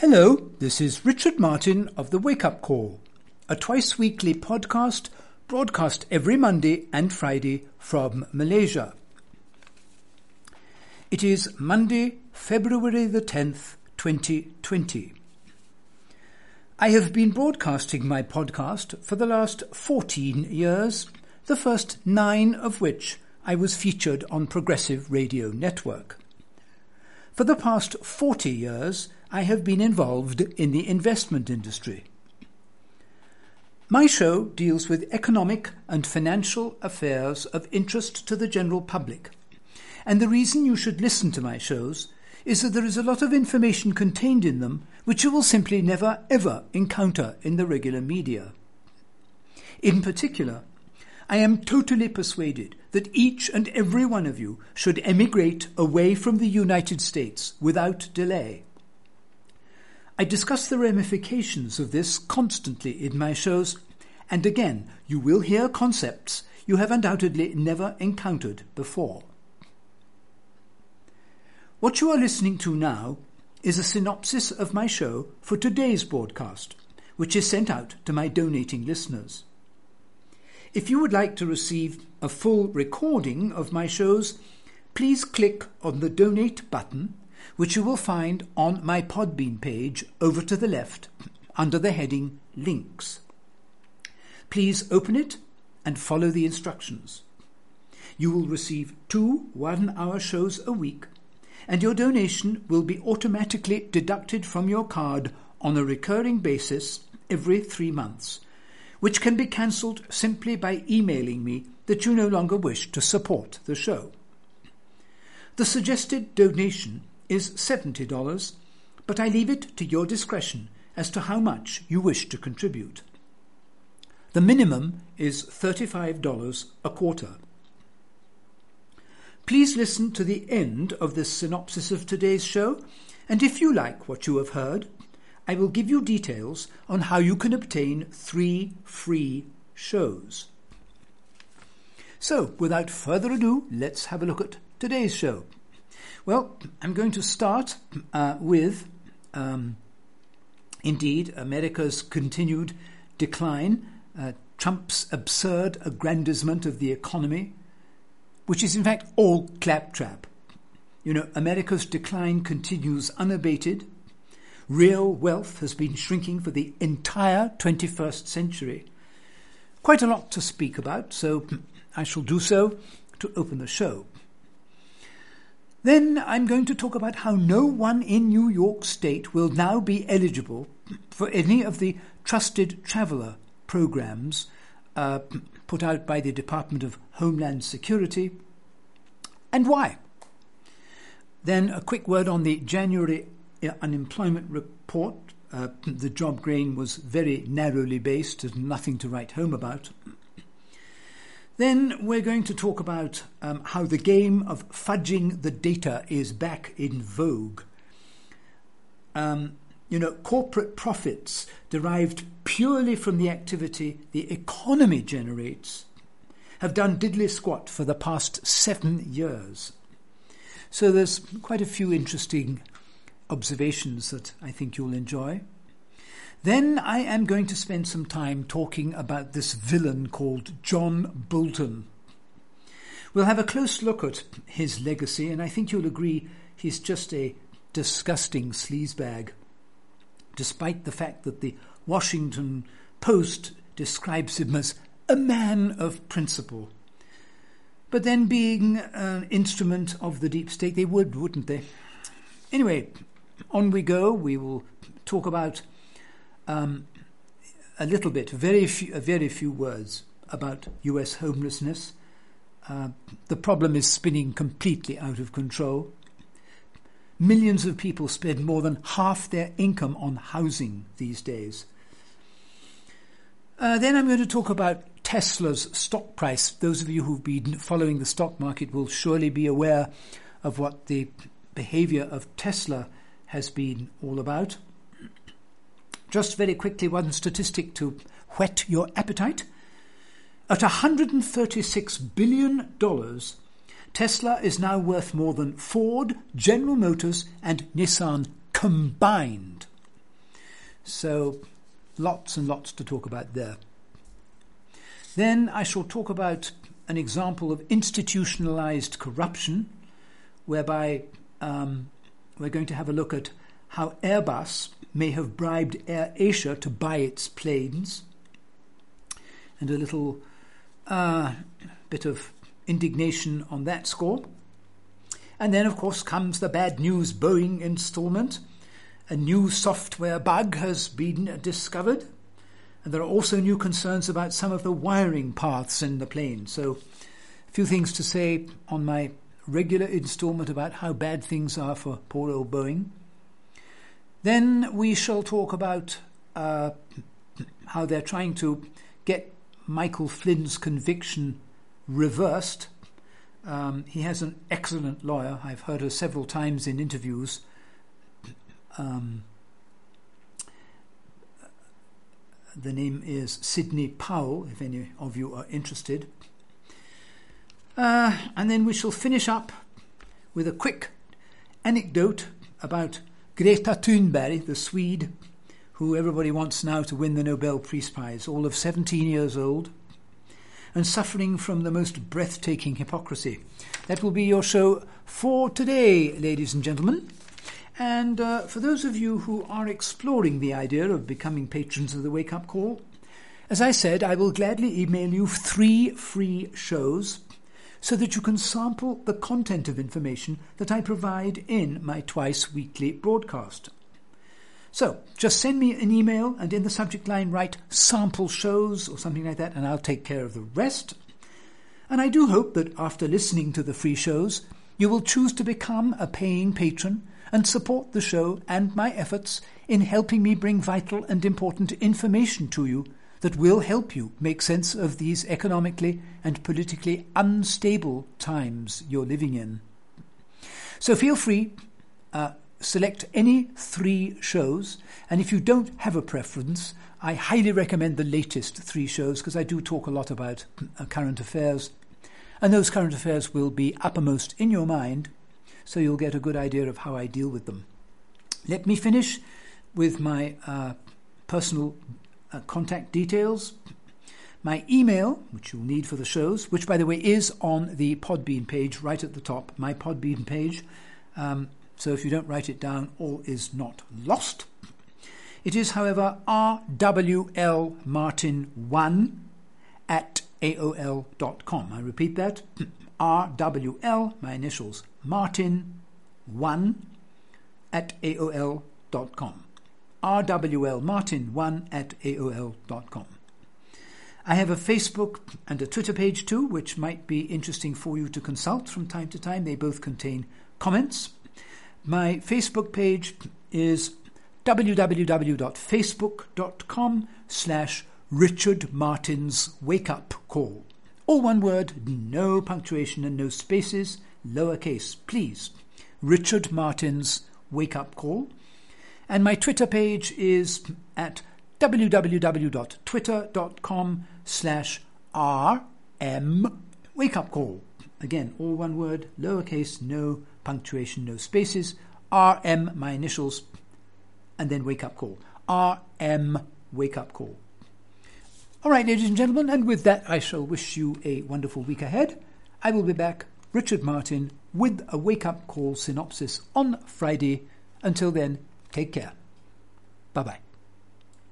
Hello, this is Richard Martin of The Wake Up Call, a twice-weekly podcast broadcast every Monday and Friday from Malaysia. It is Monday, February the 10th, 2020. I have been broadcasting my podcast for the last 14 years, the first 9 of which I was featured on Progressive Radio Network. For the past 40 years, I have been involved in the investment industry. My show deals with economic and financial affairs of interest to the general public. And the reason you should listen to my shows is that there is a lot of information contained in them which you will simply never ever encounter in the regular media. In particular, I am totally persuaded that each and every one of you should emigrate away from the United States without delay. I discuss the ramifications of this constantly in my shows, and again, you will hear concepts you have undoubtedly never encountered before. What you are listening to now is a synopsis of my show for today's broadcast, which is sent out to my donating listeners. If you would like to receive a full recording of my shows, please click on the donate button, which you will find on my Podbean page over to the left under the heading Links. Please open it and follow the instructions. You will receive 2 one-hour shows a week, and your donation will be automatically deducted from your card on a recurring basis every 3 months, which can be cancelled simply by emailing me that you no longer wish to support the show. The suggested donation is $70, but I leave it to your discretion as to how much you wish to contribute. The minimum is $35 a quarter. Please listen to the end of this synopsis of today's show, and if you like what you have heard, I will give you details on how you can obtain 3 free shows. So, without further ado, let's have a look at today's show. Well, I'm going to start with, indeed, America's continued decline, Trump's absurd aggrandizement of the economy, which is in fact all claptrap. You know, America's decline continues unabated. Real wealth has been shrinking for the entire 21st century. Quite a lot to speak about, so I shall do so to open the show. Then I'm going to talk about how no one in New York State will now be eligible for any of the Trusted Traveller programs put out by the Department of Homeland Security, and why. Then a quick word on the January unemployment report. The job gain was very narrowly based and nothing to write home about. Then we're going to talk about how the game of fudging the data is back in vogue. Corporate profits derived purely from the activity the economy generates have done diddly squat for the past 7 years. So there's quite a few interesting observations that I think you'll enjoy. Then I am going to spend some time talking about this villain called John Bolton. We'll have a close look at his legacy, and I think you'll agree he's just a disgusting sleazebag, despite the fact that the Washington Post describes him as a man of principle. But then being an instrument of the deep state, they would, wouldn't they? Anyway, on we go. We will talk about a little bit, very few words about US homelessness. The problem is spinning completely out of control. Millions of people spend more than half their income on housing these days. Then I'm going to talk about Tesla's stock price. Those of you who've been following the stock market will surely be aware of what the behavior of Tesla has been all about. Just very quickly, one statistic to whet your appetite. At $136 billion, Tesla is now worth more than Ford, General Motors and Nissan combined. So lots and lots to talk about there. Then I shall talk about an example of institutionalized corruption, whereby we're going to have a look at how Airbus may have bribed AirAsia to buy its planes, and a little bit of indignation on that score. And then, of course, comes the bad news Boeing installment. A new software bug has been discovered, and there are also new concerns about some of the wiring paths in the plane. So a few things to say on my regular installment about how bad things are for poor old Boeing. Then we shall talk about how they're trying to get Michael Flynn's conviction reversed. He has an excellent lawyer. I've heard her several times in interviews. The name is Sidney Powell, if any of you are interested. And then we shall finish up with a quick anecdote about Greta Thunberg, the Swede, who everybody wants now to win the Nobel Peace Prize, all of 17 years old, and suffering from the most breathtaking hypocrisy. That will be your show for today, ladies and gentlemen. And for those of you who are exploring the idea of becoming patrons of the Wake Up Call, as I said, I will gladly email you 3 free shows so that you can sample the content of information that I provide in my twice-weekly broadcast. So just send me an email and in the subject line write sample shows or something like that, and I'll take care of the rest. And I do hope that after listening to the free shows, you will choose to become a paying patron and support the show and my efforts in helping me bring vital and important information to you that will help you make sense of these economically and politically unstable times you're living in. So feel free, select any 3 shows, and if you don't have a preference, I highly recommend the latest 3 shows because I do talk a lot about current affairs, and those current affairs will be uppermost in your mind, so you'll get a good idea of how I deal with them. Let me finish with my personal contact details. My email, which you'll need for the shows, which, by the way, is on the Podbean page right at the top, my Podbean page. So if you don't write it down, all is not lost. It is, however, rwlmartin1@aol.com. I repeat that, rwl, my initials, martin1@aol.com. rwlmartin1@aol.com. I have a Facebook and a Twitter page too, which might be interesting for you to consult from time to time. They both contain comments. My Facebook page is www.facebook.com/Richard Martin's Wake Up Call. All one word, no punctuation and no spaces, lowercase, please. Richard Martin's Wake Up Call. And my Twitter page is at www.twitter.com/RM Wake Up Call. Again, all one word, lowercase, no punctuation, no spaces. RM, my initials, and then Wake Up Call. RM Wake Up Call. All right, ladies and gentlemen, and with that, I shall wish you a wonderful week ahead. I will be back, Richard Martin, with a Wake Up Call synopsis on Friday. Until then, take care. Bye-bye.